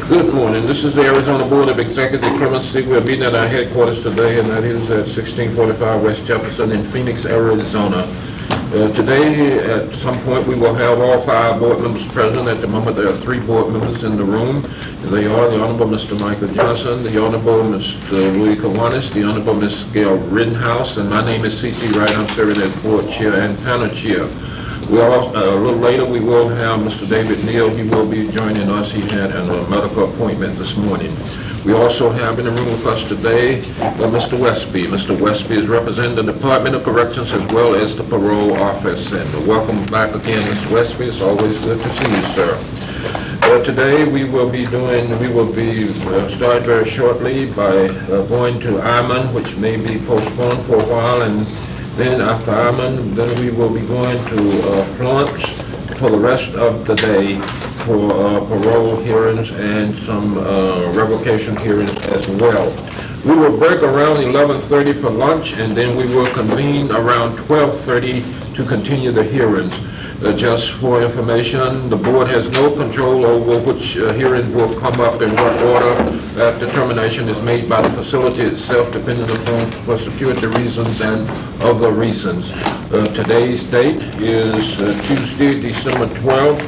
Good morning. This is the Arizona Board of Executive Clemency. We're meeting at our headquarters today, and that is at 1645 West Jefferson in Phoenix, Arizona. Today, at some point, we will have all 5 board members present. At the moment, there are 3 board members in the room. They are the Honorable Mr. Michael Johnson, the Honorable Mr. Louis Kiwanis, the Honorable Ms. Gail Rittenhouse, and my name is C.T. Wright. I'm serving as board chair and panel chair. A little later, we will have Mr. David Neal. He will be joining us. He had a medical appointment this morning. We also have in the room with us today Mr. Westby. Mr. Westby is representing the Department of Corrections as well as the Parole Office. And welcome back again, Mr. Westby. It's always good to see you, sir. Today we will be starting very shortly by going to Iman, which may be postponed for a while, and then after Iman, then we will be going to Florence for the rest of the day for parole hearings and some revocation hearings as well. We will break around 11:30 for lunch, and then we will convene around 12:30 to continue the hearings. Just for information, the board has no control over which hearing will come up in what order. That determination is made by the facility itself, depending upon for security reasons and other reasons. Today's date is Tuesday, December 12th,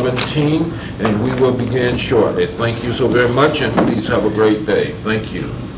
2017, and we will begin shortly. Thank you so very much, and please have a great day. Thank you.